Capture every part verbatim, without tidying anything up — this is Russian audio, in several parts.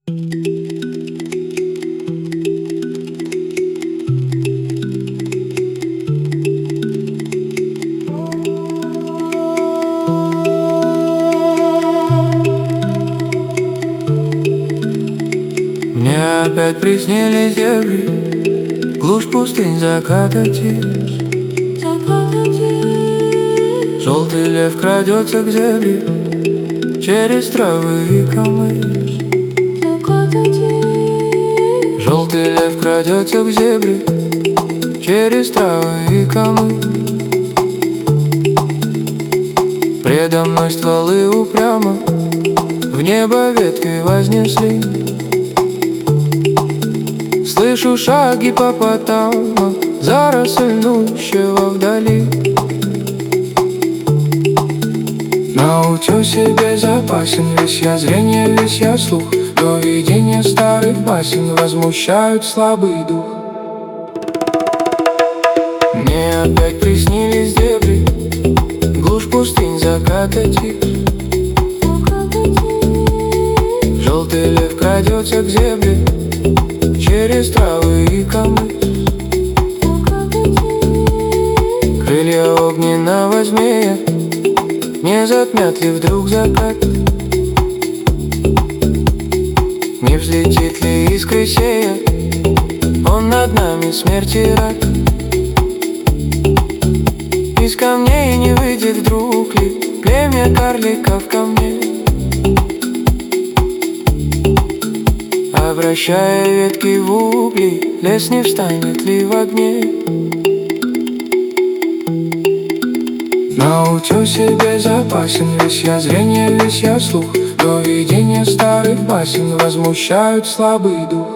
Мне опять приснились дебри, глушь пустынь, заката тишь. Желтый лев крадется к зебре через травы и камыш. Желтый лев крадется к зебре через травы и камыш. Предо мной стволы упрямо в небо ветки вознесли. Слышу шаги гипопотама, заросль нущего вдали. На утёсе безопасен, весь я зрение, весь я слух. До видения старых басен возмущают слабый дух. Мне опять приснились дебри, глушь пустынь, заката тишь. Желтый лев крадется к зебре через травы и камыш. Крылья огненного змея не затмят ли вдруг закат? Не взлетит ли искры сея он над нами смерти рад? Из камней не выйдет вдруг ли племя карликов ко мне? Обращая ветки в угли, лес не встанет ли в огне? На утёсе безопасен, весь я зрение, весь я слух. До видения старых басен возмущают слабый дух.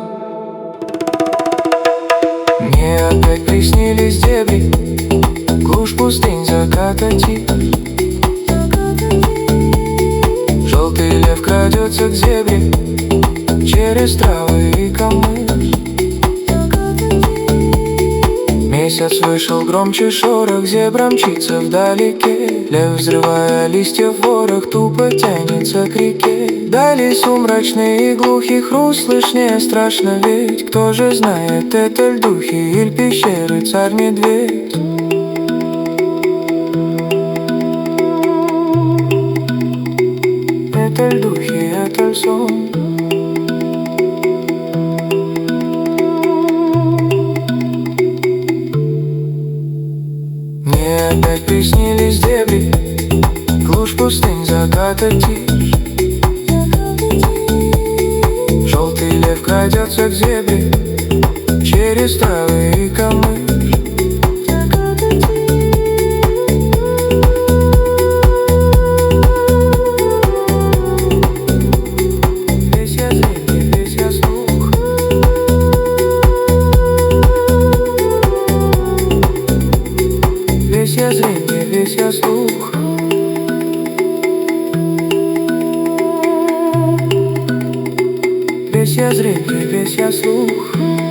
Мне опять приснились дебри, глушь пустынь, заката тишь. Желтый лев крадется к зебре через травы и камыш. Месяц вышел, громче шорох, зебра мчится вдалеке. Лев, взрывая листья в ворох, тупо тянется к реке. Дали сумрачный и глухий хруст, слышнее страшно ведь. Кто же знает, это ль духи или пещеры царь-медведь? Это ль духи, это ль сон? Мне опять приснились дебри, глушь пустынь, заката тишь. Желтый лев крадется к зебре через травы и камыш. Весь я зрение, весь я слух. Весь я зрение, весь я слух. Весь я зрение, весь я слух.